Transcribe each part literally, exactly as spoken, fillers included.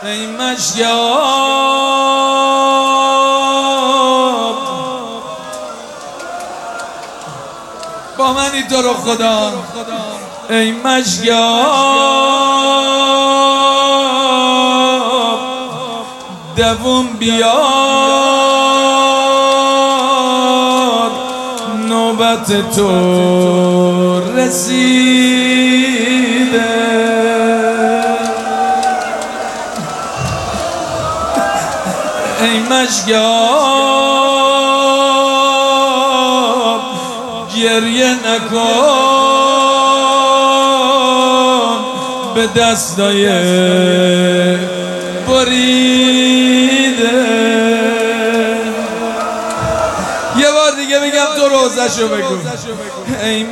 ای مشیاب با منی تو رو خدا، ای مشیاب دوم بیار، نوبت تو رسیده. ای مشیاب گریه نکن به دستای بریده. یه بار دیگه میگم تو روزشو بگو. ای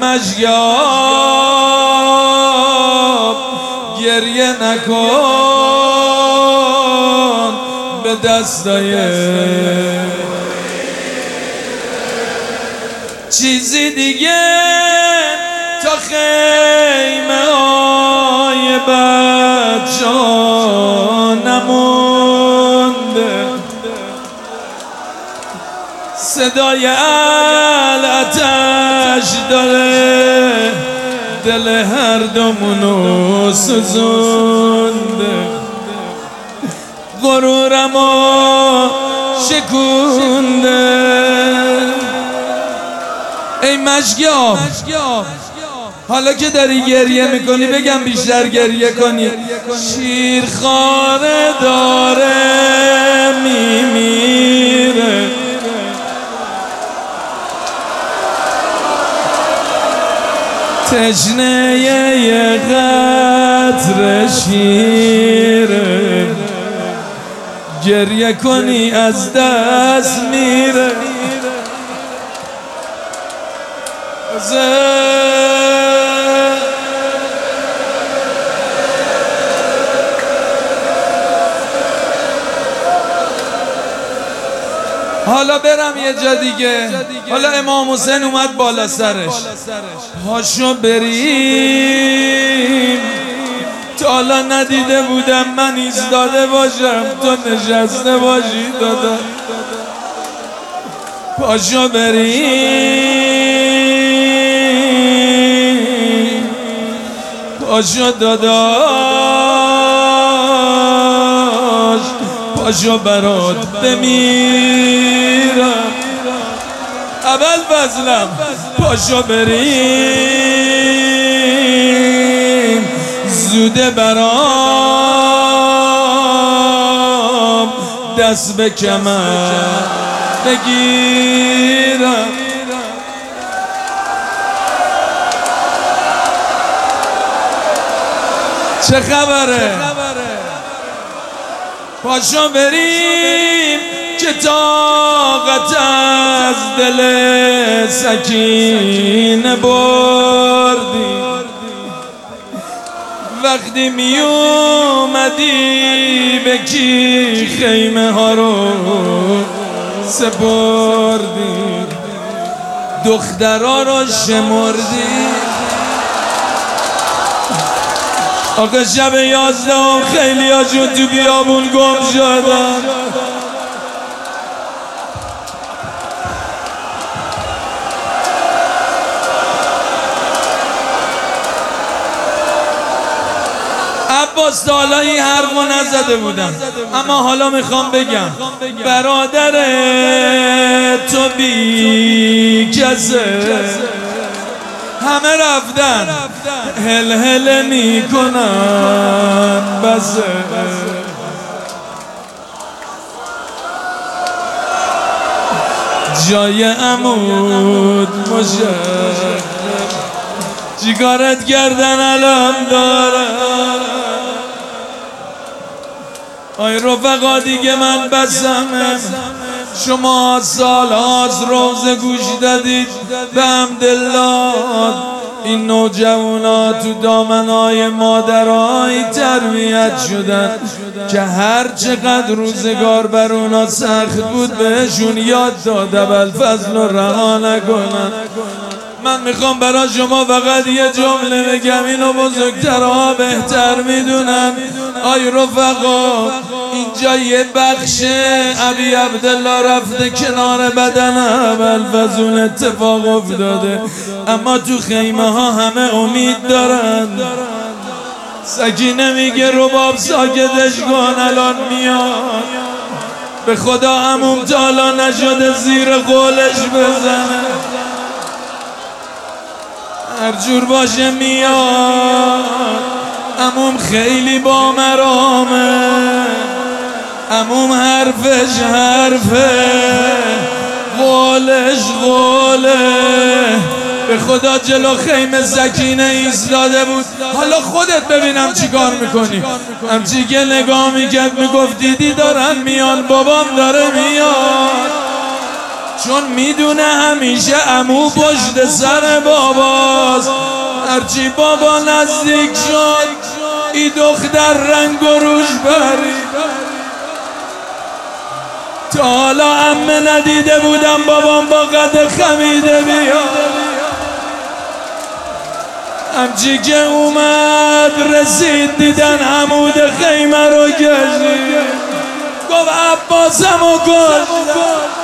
مشیاب گریه نکن به دستای چیزی دیگه تا خیمه های بچه نمونده. صدای الاتش داره دل هر دومونو سوزونده. غرورمو شکونده. ای مشیاب حالا که داری گریه میکنی بگم بیشتر گریه کنی. شیرخواره داره میمیره. تشنه یه قطره شیره. گریه کنی از دست میره. حالا برم یه جا دیگه. حالا امام حسین اومد بالا سرش. هاشو بریم تا حالا ندیده بودم من ایستاده باشم تو نشسته باشی دادا. پاشو بریم پاشو داداش پاشو برات بمیرم. اول فضلم پاشو بریم زوده برام دست به کمر بگیرم. چه خبره؟ پاشو بریم که طاقت از دل سکینه بردی. وقتی می اومدی به کی خیمه ها رو سپردی. دخترها رو شمردی. آقا شب یازده خیلی ها جون تو بیابون گم شدن. عباس تا حالا این حرف رو نزده بودم اما حالا میخوام بگم برادر تو بی کسه. همه رفتن هل هل میکنن بسه. جای عمود مشرف چیکارت کردن الان دارم. آی رفقا دیگه من بسمم. شما سال از روزه گوش دادید به حمدالله. این نوجوانا تو دامنای مادرای تربیت شدن که هر چقدر روزگار بر اونا سخت بود بهشون یاد داد ابوالفضل رو رها نکنن. من میخوام برای شما فقط یه جمله بگم، اینو بزرگترها بهتر میدونن. آی رفقا، اینجا یه بخش ابی عبدالله رفته کنار بدن ابوالفضل اتفاق افتاده، اما تو خیمه ها همه امید دارن. سکینه میگه رباب ساکتش کن الان میاد. به خدا عموم تا حالا نشده زیر قولش بزنه، هر جور باشه میاد. عموم خیلی با مرامه، عموم حرفش حرفه، قولش قوله. به خدا جلو خیمه سکینه ایستاده بود. حالا خودت ببینم چی کار میکنی. همچی که نگاه میکرد میگفت دیدی دارن میان، بابام داره میاد. چون میدونه همیشه عمو پشت سر باباست. هرچی بابا نزدیک شد ای دختر رنگ و روش برید. تا حالا عمه ندیده بودم بابام با قد خمیده بیاد. همچی که اومد رسید دیدن عمود خیمه رو کشید، گفت عباسم و کشت.